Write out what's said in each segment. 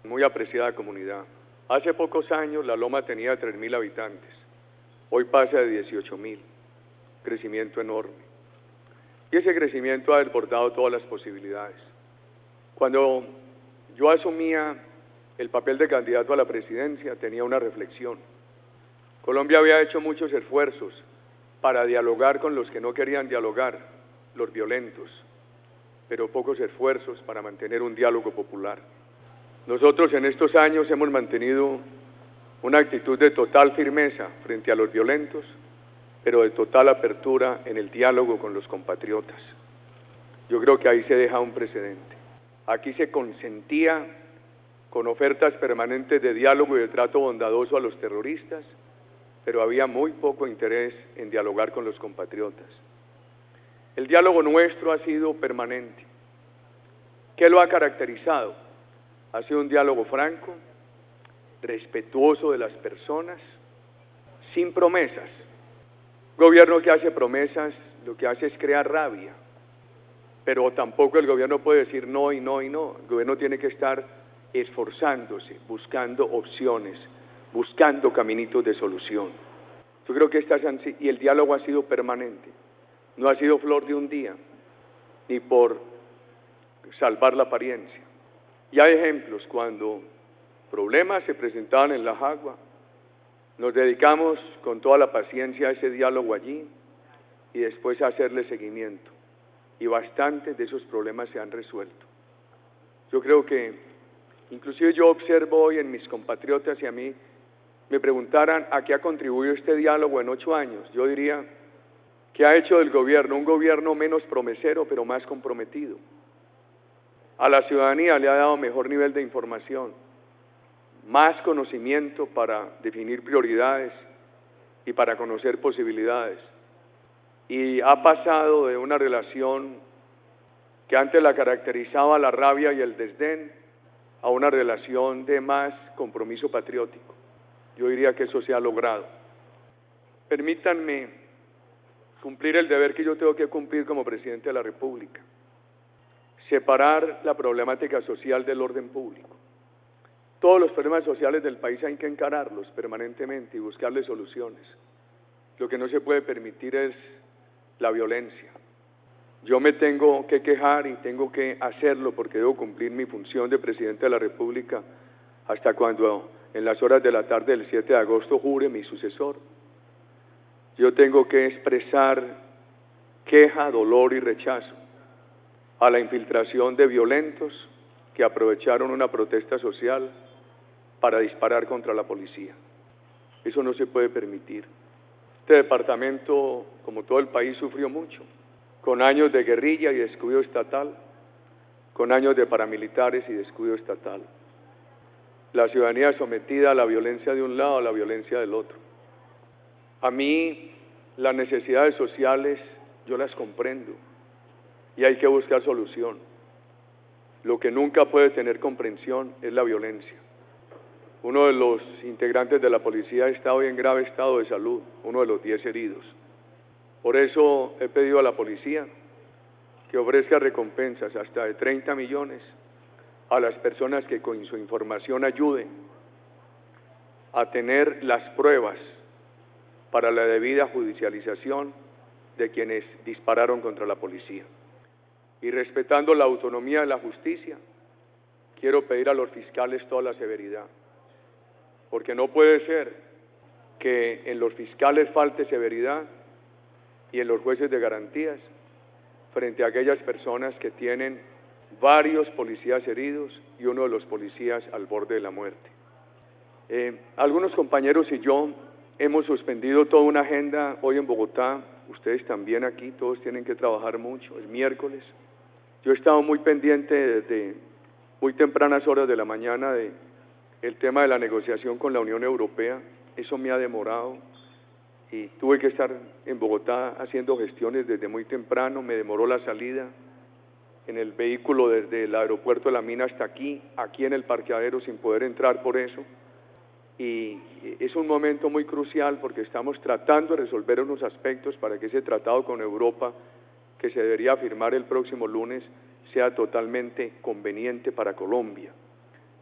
Muy apreciada comunidad. Hace pocos años la Loma tenía 3.000 habitantes. Hoy pasa de 18.000. Crecimiento enorme. Y ese crecimiento ha desbordado todas las posibilidades. Cuando yo asumía el papel de candidato a la presidencia, tenía una reflexión. Colombia había hecho muchos esfuerzos para dialogar con los que no querían dialogar, los violentos, pero pocos esfuerzos para mantener un diálogo popular. Nosotros en estos años hemos mantenido una actitud de total firmeza frente a los violentos, pero de total apertura en el diálogo con los compatriotas. Yo creo que ahí se deja un precedente. Aquí se consentía con ofertas permanentes de diálogo y de trato bondadoso a los terroristas, pero había muy poco interés en dialogar con los compatriotas. El diálogo nuestro ha sido permanente. ¿Qué lo ha caracterizado? Ha sido un diálogo franco, respetuoso de las personas, sin promesas. Un gobierno que hace promesas lo que hace es crear rabia, pero tampoco el gobierno puede decir no y no y no. El gobierno tiene que estar esforzándose, buscando opciones, buscando caminitos de solución. Yo creo que y el diálogo ha sido permanente, no ha sido flor de un día, ni por salvar la apariencia. Y hay ejemplos cuando problemas se presentaban en la Jagua, nos dedicamos con toda la paciencia a ese diálogo allí y después a hacerle seguimiento. Y bastantes de esos problemas se han resuelto. Yo creo que, inclusive yo observo hoy en mis compatriotas y a mí, me preguntaran a qué ha contribuido este diálogo en 8 años. Yo diría que ha hecho del gobierno un gobierno menos promesero, pero más comprometido. A la ciudadanía le ha dado mejor nivel de información, más conocimiento para definir prioridades y para conocer posibilidades. Y ha pasado de una relación que antes la caracterizaba la rabia y el desdén a una relación de más compromiso patriótico. Yo diría que eso se ha logrado. Permítanme cumplir el deber que yo tengo que cumplir como presidente de la República. Separar la problemática social del orden público. Todos los problemas sociales del país hay que encararlos permanentemente y buscarles soluciones. Lo que no se puede permitir es la violencia. Yo me tengo que quejar y tengo que hacerlo porque debo cumplir mi función de presidente de la República hasta cuando en las horas de la tarde del 7 de agosto jure mi sucesor. Yo tengo que expresar queja, dolor y rechazo a la infiltración de violentos que aprovecharon una protesta social para disparar contra la policía. Eso no se puede permitir. Este departamento, como todo el país, sufrió mucho, con años de guerrilla y descuido estatal, con años de paramilitares y descuido estatal. La ciudadanía sometida a la violencia de un lado, a la violencia del otro. A mí, las necesidades sociales, yo las comprendo. Y hay que buscar solución. Lo que nunca puede tener comprensión es la violencia. Uno de los integrantes de la policía está hoy en grave estado de salud, uno de los 10 heridos. Por eso he pedido a la policía que ofrezca recompensas hasta de 30 millones a las personas que con su información ayuden a tener las pruebas para la debida judicialización de quienes dispararon contra la policía. Y respetando la autonomía de la justicia, quiero pedir a los fiscales toda la severidad, porque no puede ser que en los fiscales falte severidad y en los jueces de garantías frente a aquellas personas que tienen varios policías heridos y uno de los policías al borde de la muerte. Algunos compañeros y yo hemos suspendido toda una agenda hoy en Bogotá, ustedes también aquí, todos tienen que trabajar mucho, el miércoles. Yo he estado muy pendiente desde muy tempranas horas de la mañana del tema de la negociación con la Unión Europea. Eso me ha demorado y tuve que estar en Bogotá haciendo gestiones desde muy temprano. Me demoró la salida en el vehículo desde el aeropuerto de La Mina hasta aquí en el parqueadero sin poder entrar por eso. Y es un momento muy crucial porque estamos tratando de resolver unos aspectos para que ese tratado con Europa que se debería firmar el próximo lunes sea totalmente conveniente para Colombia.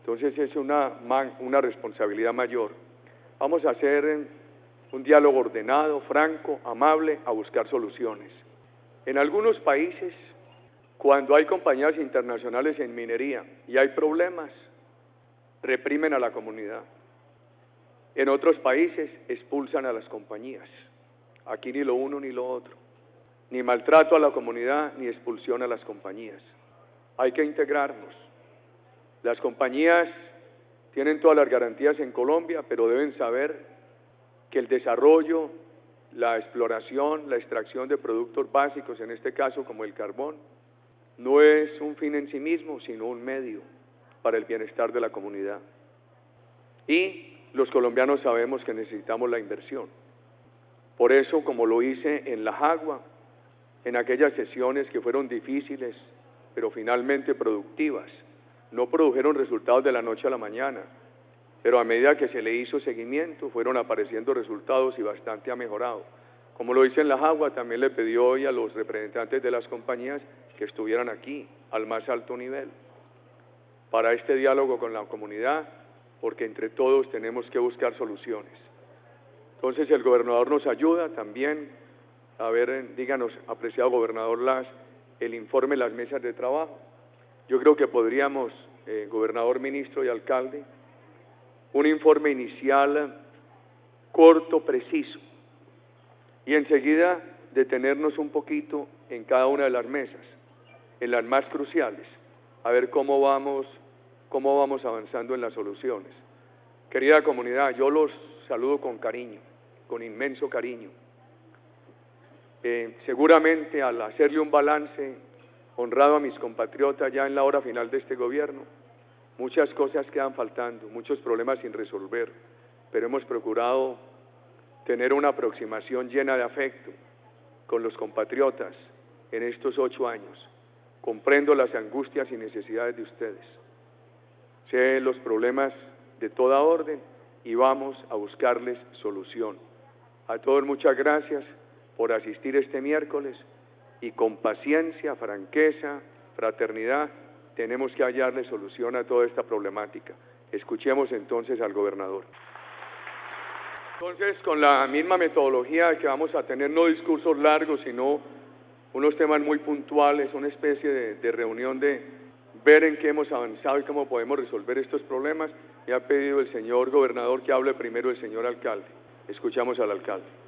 Entonces es una responsabilidad mayor. Vamos a hacer un diálogo ordenado, franco, amable, a buscar soluciones. En algunos países, cuando hay compañías internacionales en minería y hay problemas, reprimen a la comunidad. En otros países expulsan a las compañías. Aquí ni lo uno ni lo otro. Ni maltrato a la comunidad, ni expulsión a las compañías. Hay que integrarnos. Las compañías tienen todas las garantías en Colombia, pero deben saber que el desarrollo, la exploración, la extracción de productos básicos, en este caso como el carbón, no es un fin en sí mismo, sino un medio para el bienestar de la comunidad. Y los colombianos sabemos que necesitamos la inversión. Por eso, como lo hice en La Jagua, en aquellas sesiones que fueron difíciles, pero finalmente productivas, no produjeron resultados de la noche a la mañana, pero a medida que se le hizo seguimiento, fueron apareciendo resultados y bastante ha mejorado. Como lo hice en La Jagua, también le pedí hoy a los representantes de las compañías que estuvieran aquí, al más alto nivel, para este diálogo con la comunidad, porque entre todos tenemos que buscar soluciones. Entonces el gobernador nos ayuda también, a ver, díganos, apreciado gobernador Las, el informe de las mesas de trabajo. Yo creo que podríamos, gobernador, ministro y alcalde, un informe inicial corto, preciso, y enseguida detenernos un poquito en cada una de las mesas, en las más cruciales, a ver cómo vamos avanzando en las soluciones. Querida comunidad, yo los saludo con cariño, con inmenso cariño. Seguramente al hacerle un balance honrado a mis compatriotas ya en la hora final de este gobierno, muchas cosas quedan faltando, muchos problemas sin resolver, pero hemos procurado tener una aproximación llena de afecto con los compatriotas en estos 8 años. Comprendo las angustias y necesidades de ustedes. Sé los problemas de toda orden y vamos a buscarles solución. A todos muchas gracias por asistir este miércoles y con paciencia, franqueza, fraternidad, tenemos que hallarle solución a toda esta problemática. Escuchemos entonces al gobernador. Entonces, con la misma metodología que vamos a tener, no discursos largos, sino unos temas muy puntuales, una especie de reunión de ver en qué hemos avanzado y cómo podemos resolver estos problemas, me ha pedido el señor gobernador que hable primero el señor alcalde. Escuchamos al alcalde.